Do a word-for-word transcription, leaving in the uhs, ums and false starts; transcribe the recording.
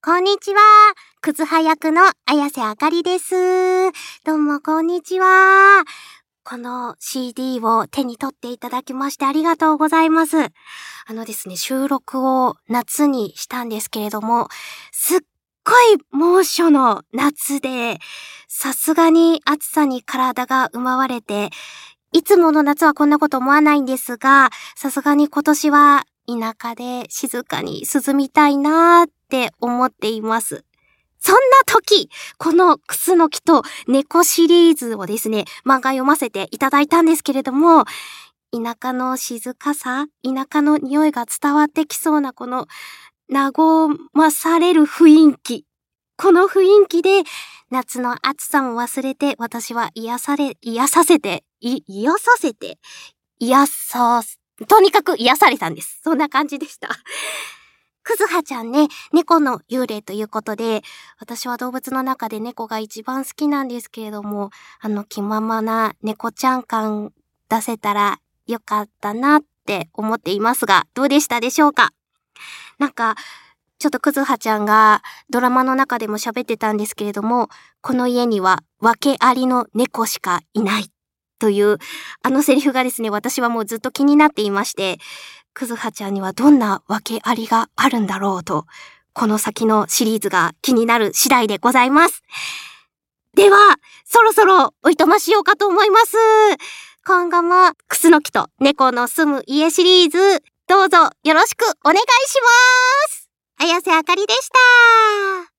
こんにちは。くずは役の綾瀬あかりです。どうもこんにちは。この シーディー を手に取っていただきましてありがとうございます。あのですね、収録を夏にしたんですけれども、すっごい猛暑の夏で、さすがに暑さに体が奪われて、いつもの夏はこんなこと思わないんですが、さすがに今年は田舎で静かに涼みたいなーって思っています。そんな時、このクスノキと猫シリーズをですね、漫画読ませていただいたんですけれども、田舎の静かさ、田舎の匂いが伝わってきそうなこの和まされる雰囲気。この雰囲気で夏の暑さも忘れて私は癒され、癒させて、い、癒させて、癒さ、とにかく癒されたんです。そんな感じでした。くずはちゃんね、猫の幽霊ということで、私は動物の中で猫が一番好きなんですけれども、あの気ままな猫ちゃん感出せたらよかったなって思っていますが、どうでしたでしょうか？なんか、ちょっとくずはちゃんがドラマの中でも喋ってたんですけれども、この家には訳ありの猫しかいないというあのセリフがですね、私はもうずっと気になっていまして、くずはちゃんにはどんな訳ありがあるんだろうと、この先のシリーズが気になる次第でございます。では、そろそろおいとましようかと思います。今後もクスノキと猫の住む家シリーズ、どうぞよろしくお願いします。綾瀬あかりでした。